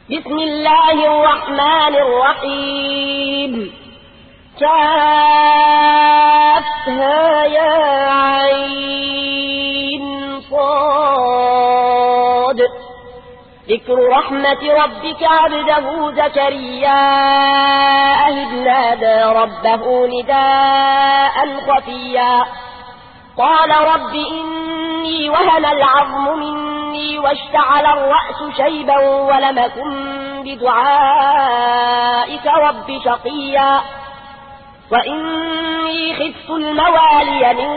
بسم الله الرحمن الرحيم. كافها يا عين صاد. ذكر رحمة ربك عبده زكريا إذ نادى ربه نداء خفيا قال رب إني وهن العظم مني واشتعل الرأس شيبا ولم أكن بدعائك رب شقيا وإني خفت الموالي من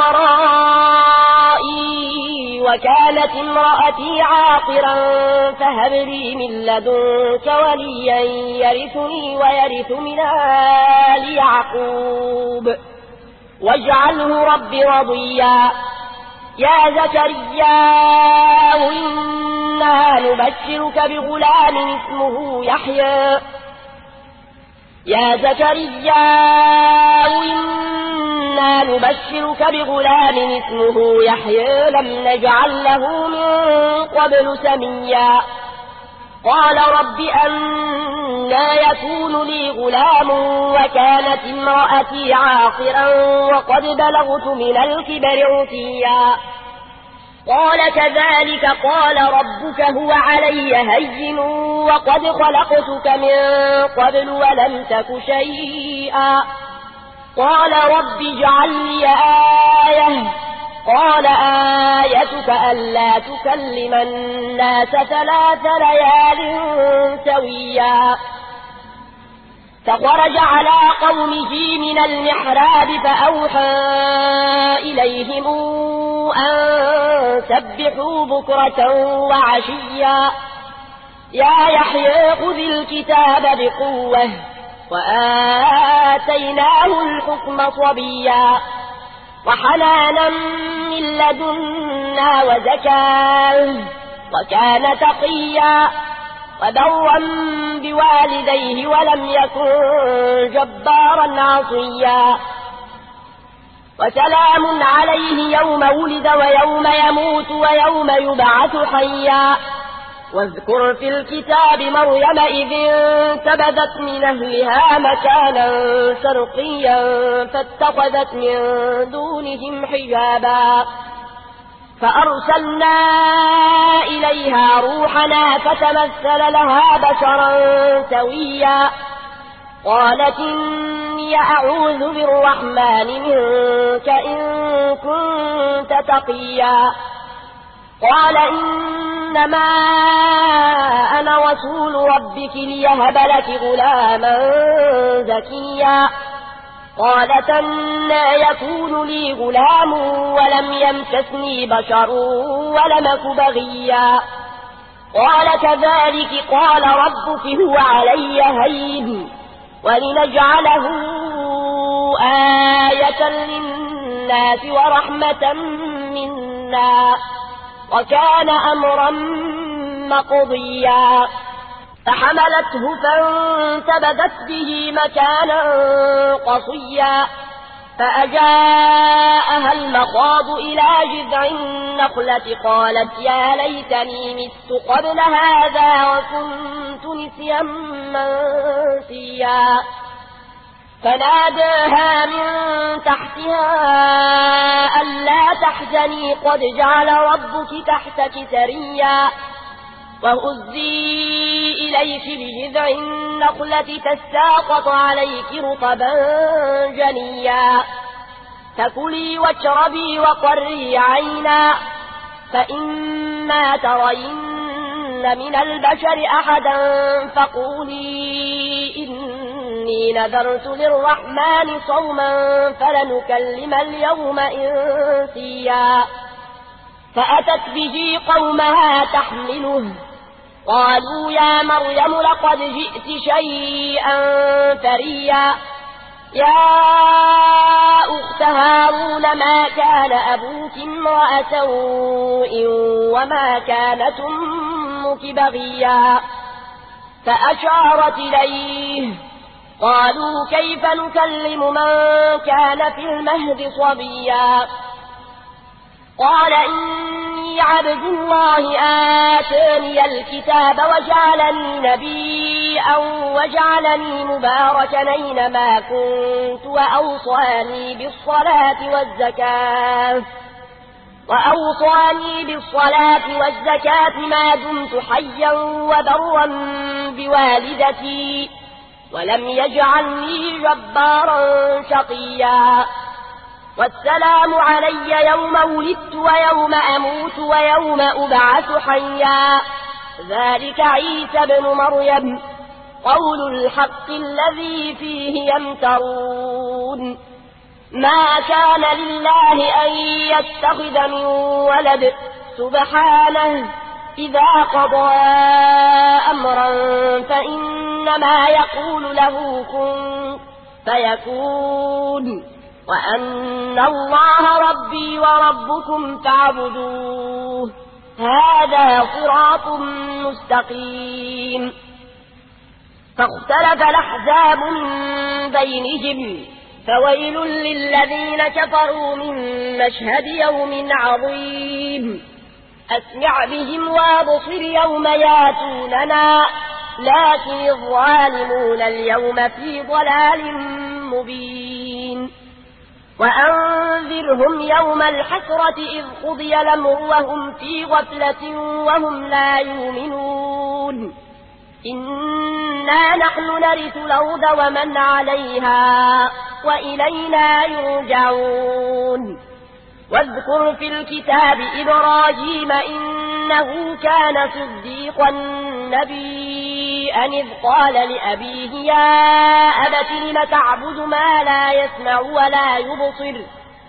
ورائي وكانت امرأتي عاقرا فهب لي من لدنك وليا يرثني ويرث من آل يعقوب واجعله رب رضيا. يا زكريا إنا نبشرك بغلام اسمه يحيى لم نجعل له من قبل سميا. قال رب أنى يكون لي غلام وكانت امرأتي عاقرا وقد بلغت من الكبر عتيا. قال كذلك قال ربك هو علي هين وقد خلقتك من قبل ولم تك شيئا. قال رب اجعل لي آية. قال آيتك ألا تكلم الناس 3 ليال سويا. فخرج على قومه من المحراب فأوحى إليهم أن سبحوا بكرة وعشيا. يا يحيى خذ الكتاب بقوة وآتيناه الحكم صبيا وحنانا من لدنا وزكاة وكان تقيا وبرا بوالديه ولم يكن جبارا عصيا. وسلام عليه يوم ولد ويوم يموت ويوم يبعث حيا. واذكر في الكتاب مريم إذ انتبذت من أهلها مكانا شرقيا فاتخذت من دونهم حجابا فأرسلنا إليها روحنا فتمثل لها بشرا سويا. قالت إني أعوذ بالرحمن منك إن كنت تقيا. قال إنما أنا رسول ربك ليهب لك غلاما زكيا. قالت أنى يكون لي غلام ولم يمسسني بشر ولم أك بغيا. قال كذلك قال ربك هو علي هين ولنجعله آية للناس ورحمة منا وكان أمرا مقضيا. فحملته فانتبذت به مكانا قصيا فأجاءها المخاض إلى جذع النخلة قالت يا ليتني مت قبل هذا وكنت نسيا منسيا. فناداها من تحتها ألا تحزني قد جعل ربك تحتك سريا وهزي إليك بجذع النخلة تساقط عليك رطبا جنيا. فكلي واشربي وقري عينا فإما ترين من البشر أحدا فقولي إني نذرت للرحمن صوما فلنكلم اليوم إنسيا. فأتت به قومها تحمله قالوا يا مريم لقد جئت شيئا فريا. يا أخت هارون ما كان أبوك امرأ سوء وما كانت أمك بغيا. فأشارت إليه قالوا كيف نكلم من كان في المهد صبيا. قال إني عبد الله آتاني الكتاب وجعلني نبيا وجعلني مباركا أينما كنت وأوصاني بالصلاة والزكاة ما دمت حيا وبرا بوالدتي ولم يجعلني جبارا شقيا والسلام علي يوم ولدت ويوم أموت ويوم أبعث حيا ذلك عيسى بن مريم قول الحق الذي فيه يمترون ما كان لله أن يتخذ من ولد سبحانه إذا قضى أمرا فإنما يقول له كن فيكون وأن الله ربي وربكم فاعبدوه هذا صراط مستقيم فاختلف الأحزاب من بينهم فويل للذين كفروا من مشهد يوم عظيم أسمع بهم وابصر يوم ياتوننا لكن الظالمون اليوم في ضلال مبين وأنذرهم يوم الحسرة إذ قضي الأمر وهم في غفلة وهم لا يؤمنون إنا نحن نرث الأرض ومن عليها وإلينا يرجعون واذكر في الكتاب إبراهيم إنه كان صديقا نبيا إذ قال لأبيه يا أبت لم تعبد ما لا يسمع ولا يبصر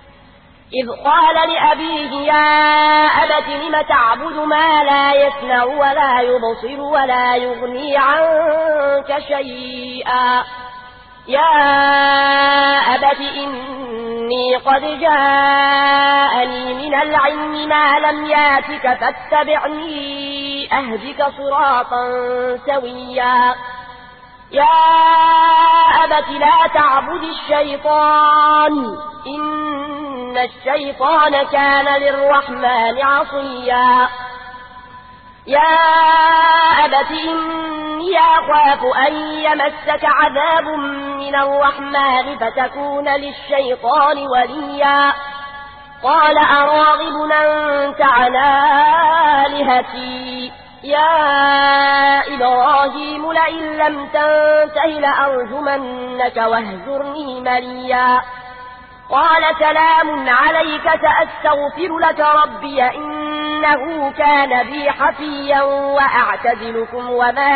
ما لا يسمع ولا يبصر ولا يغني عنك شيئا يا أبت إني قد جاءني من العلم ما لم ياتك فاتبعني أهدك صراطا سويا يا أبت لا تعبد الشيطان إن الشيطان كان للرحمن عصيا يا أبت إني أخاف أن يمسك عذاب من الرحمن فتكون للشيطان وليا قال أراغب أنت عن آلهتي يا إبراهيم لئن لم تنته لأرجمنك واهجرني مليا قال سلام عليك سأستغفر لك ربي إنه كان بي حفيا وأعتزلكم وما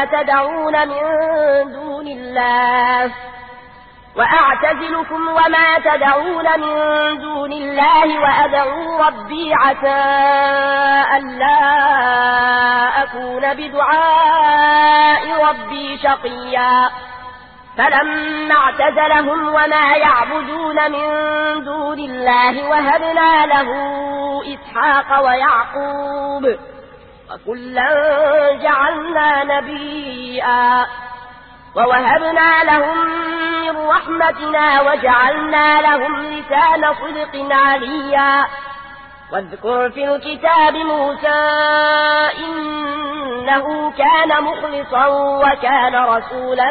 تدعون من دون الله وأدعو ربي عسى ألا أكون بدعاء ربي شقيا فلما اعتزلهم وما يعبدون من دون الله وهبنا له إسحاق ويعقوب وكلا جعلنا نبيا ووهبنا لهم من رحمتنا وجعلنا لهم لسان صدق عليا واذكر في الكتاب موسى إنه كان مخلصا وكان رسولا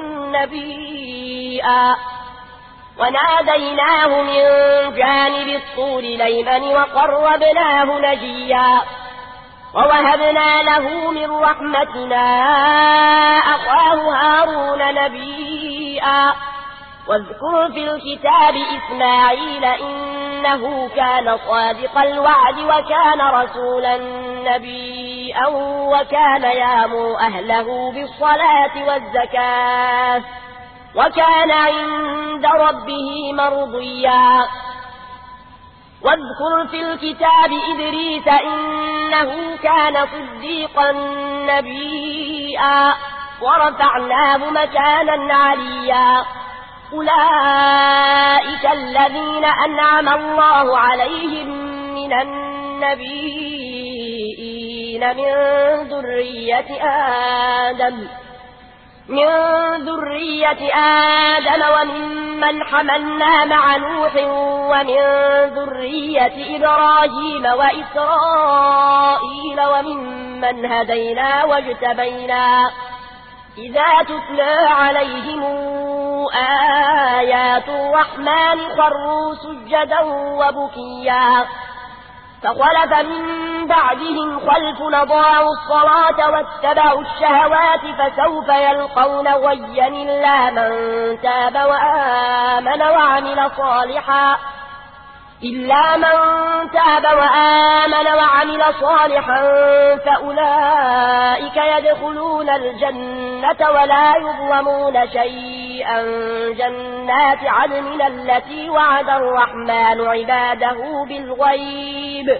نبيا وناديناه من جانب الطور الأيمن وقربناه نجيا ووهبنا له من رحمتنا أخاه هارون نبيا واذكر في الكتاب إسماعيل إنه كان صادق الوعد وكان رسولا نبيا وكان يأمر أهله بالصلاة والزكاة وكان عند ربه مرضيا واذكر في الكتاب إدريس إنه كان صديقا نبيا ورفعناه مكانا عليا أولئك الذين أنعم الله عليهم من النبيين من ذرية آدم من ذرية آدم وممن حملنا مع نوح ومن ذرية إبراهيم وإسرائيل وممن هدينا واجتبينا إذا تتلى عليهم آيات الرحمن خروا سجدا وبكيا فخلف من بعدهم خلف أضاعوا الصلاة واتبعوا الشهوات فسوف يلقون غيا إلا من تاب وآمن وعمل صالحا فأولئك يدخلون الجنة ولا يظلمون شيئا جنات عدن التي وعد الرحمن عباده بالغيب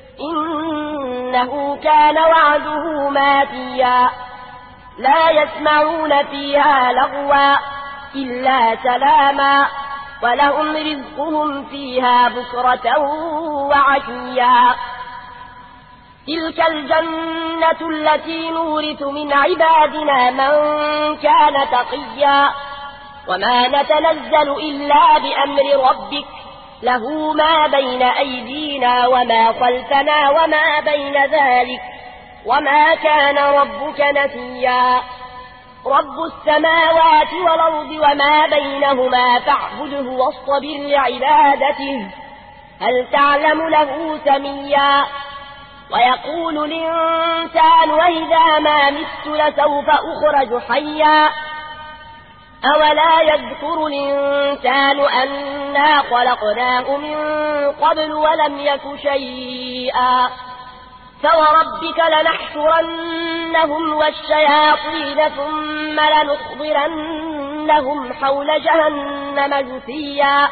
إنه كان وعده ماتيا لا يسمعون فيها لغوا إلا سلاما ولهم رزقهم فيها بكرة وعشيا تلك الجنة التي نورث من عبادنا من كان تقيا وما نتنزل إلا بأمر ربك له ما بين أيدينا وما خلفنا وما بين ذلك وما كان ربك نسيا رب السماوات والأرض وما بينهما فاعبده واصطبر لعبادته هل تعلم له سميا ويقول الإنسان وإذا ما مت لسوف أخرج حيا أولا يذكر الإنسان أنا خلقناه من قبل ولم يك شيئا فوربك لنحشرنهم والشياطين ثم لنحضرنهم حول جهنم جثيا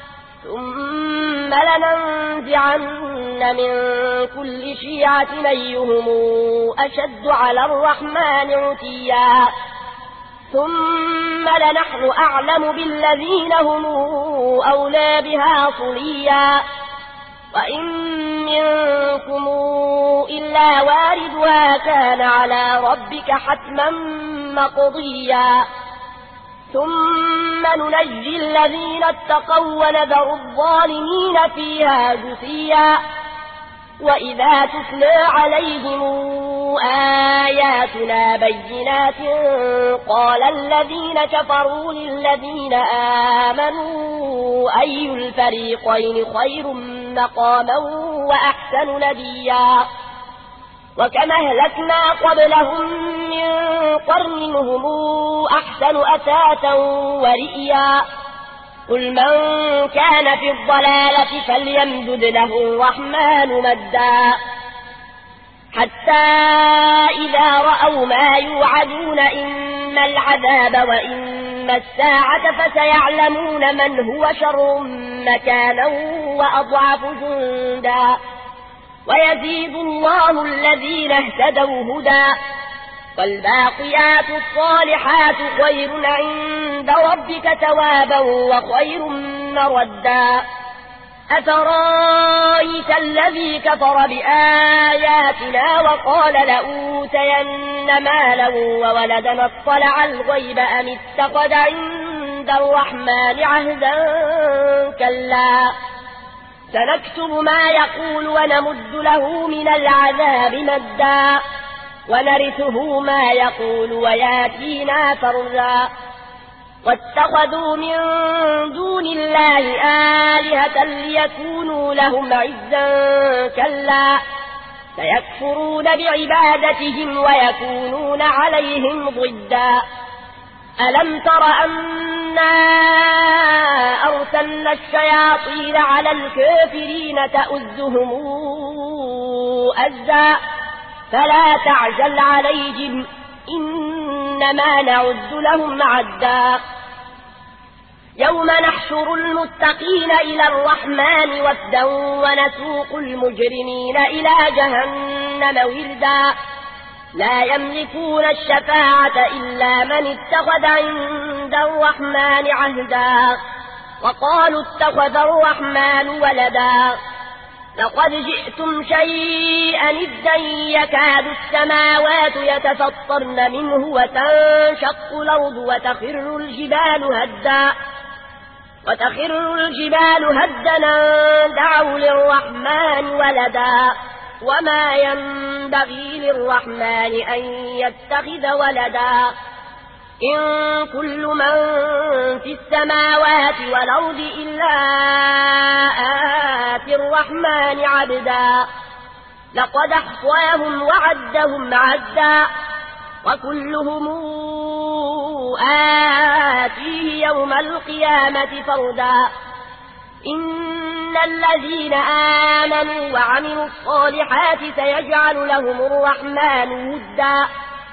ثم لننزعن من كل شيعة أيهم أشد على الرحمن عتيا ثم لنحن أعلم بالذين هم أولى بها صليا وإن منكم إلا واردها كان على ربك حتما مقضيا ثم ننجي الذين اتقوا ونذر الظالمين فيها جثيا وإذا تتلى عليهم آياتنا بينات قال الذين كفروا للذين آمنوا أي الفريقين خير مقاما وأحسن نديا وكما أهلكنا قبلهم من قرن هم أحسن أثاثا ورئيا قل من كان في الضلالة فليمدد له الرحمن مدا حتى إذا رأوا ما يوعدون إما العذاب وإما الساعة فسيعلمون من هو شر مكانا وأضعف جندا ويزيد الله الذين اهتدوا هدى والباقيات الصالحات خير عند ربك ثوابا وخير مردا أفرايت الذي كفر بآياتنا وقال لأوتين مالا وولدا اطلع الغيب أم اتخذ عند الرحمن عهدا كلا سنكتب ما يقول ونمد له من العذاب مدا ونرثه ما يقول وياتينا فردا واتخذوا من دون الله آلهة ليكونوا لهم عزا كلا سيكفرون بعبادتهم ويكونون عليهم ضدا ألم تر أنا أرسلنا الشياطين على الكافرين تؤزهم أزا فلا تعجل عليهم إنما نعد لهم عدا يوم نحشر المتقين إلى الرحمن وفدا ونسوق المجرمين إلى جهنم وردا لا يملكون الشفاعة إلا من اتخذ عند الرحمن عهدا وقالوا اتخذ الرحمن ولدا لقد جئتم شيئا إدا يكاد السماوات يتفطرن منه وتنشق الأرض وتخر الجبال هدا دعوا للرحمن ولدا وما ينبغي للرحمن أن يتخذ ولدا إن كل من في السماوات والأرض إلا آتي الرحمن عبدا لقد أحصاهم وعدهم عدا وكلهم آتيه يوم القيامة فردا إن الذين آمنوا وعملوا الصالحات سيجعل لهم الرحمن ودا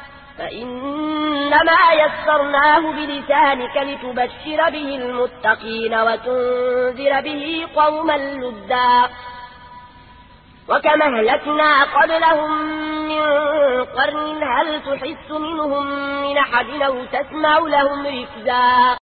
فإنما يسرناه بلسانك لتبشر به المتقين وتنذر به قوما لدا وكما أهلكنا قبلهم من قرن هل تحس منهم من أحد أو تسمع لهم ركزا